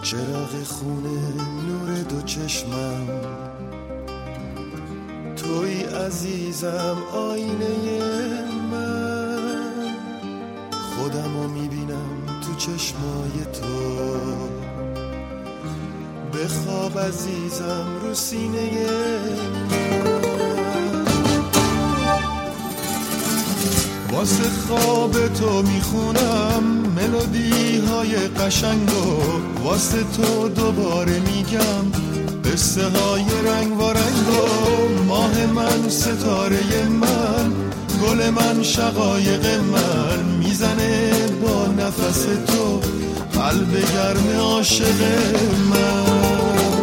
چراغ خونه نور دو چشمم، توی عزیزم آینه من، خودمو میبینم تو چشمای تو، بخواب عزیزم رو سینه من. واسه خواب تو میخونم ملودی های قشنگو، واسه تو دوباره میگم قصه های رنگ و رنگو. ماه من، ستاره من، گل من، شقایق من، میزنه با نفس تو قلب گرم عاشق من.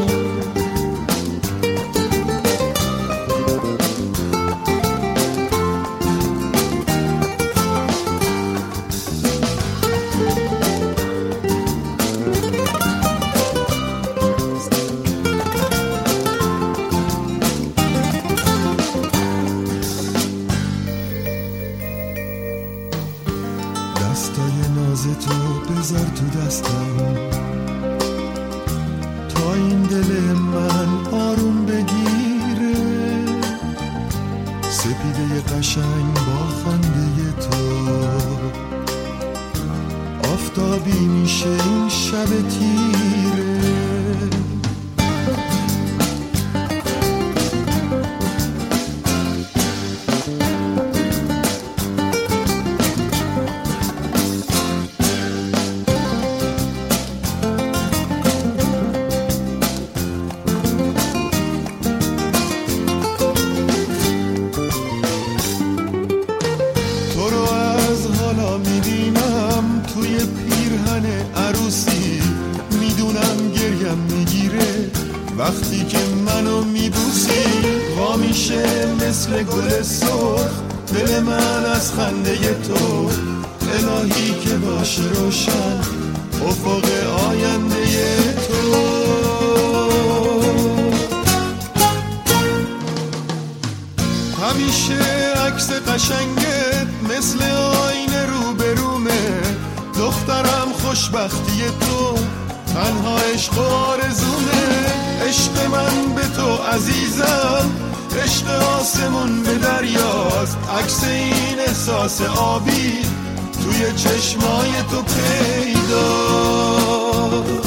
دستای ناز تو بذار تو دستم، تا این دل من آروم بگیره. سپیده قشنگ با خنده تو، آفتابی میشه این شب تیره. توی پیرهن عروسی میدونم گریم میگیره، وقتی که منو میبوسی وا میشه مثل گل سرخ دل من از خنده تو. الهی که باشه روشن افق آینده تو. همیشه عکس قشنگت مثل آینه رو برومه، دخترم خوشبختی تو تنها عشق و آرزومه. عشق من به تو عزیزم عشق آسمون به دریاست، عکس این احساس آبی توی چشمای تو پیداست.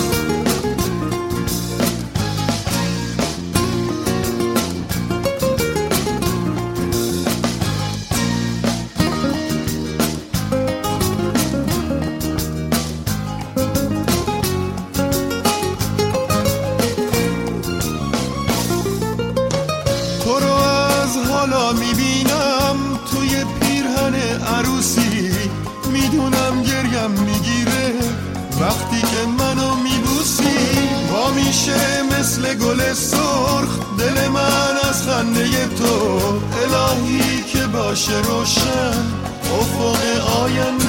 تو رو از حالا میبینم توی پیرهن عروسی، میدونم گریم میگیره وقتی که منو میبوسی. وا میشه مثل گل سرخ دل من از خنده تو. الهی که باشه روشن افق آینده